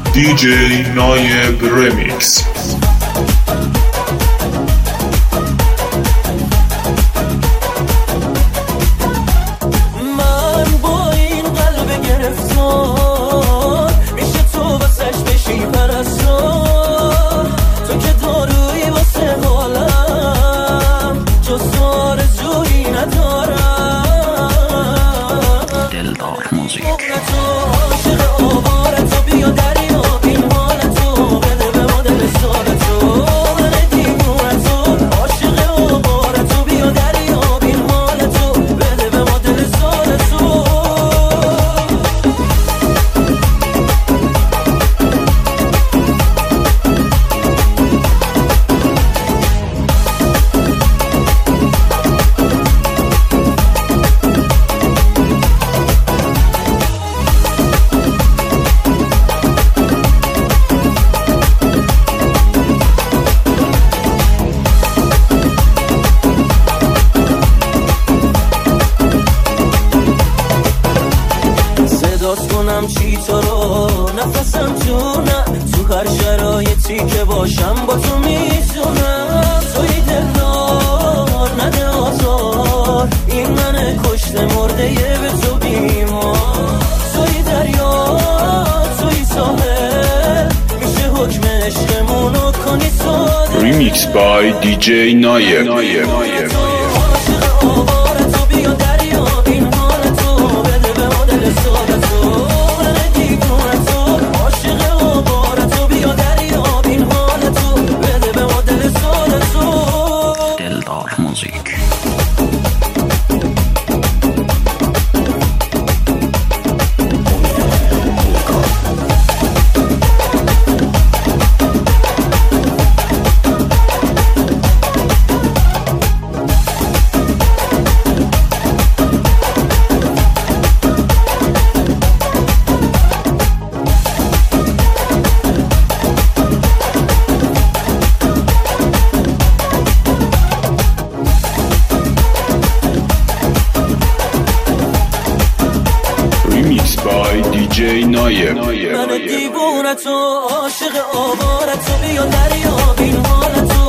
DJ Nayev Remix. کنم چی تو رو نفسم جونم تو هر شرایطی که باشم با تو میتونم توی دلدار نده آزار این من کشته مرده یه به تو بیمار توی دریا توی ساحل میشه حکم عشقمونو کنی ساده Remix by DJ Nayev. by DJ Nayev. من دیوونه تو عاشق آواره تو بیا دریا بین حالتو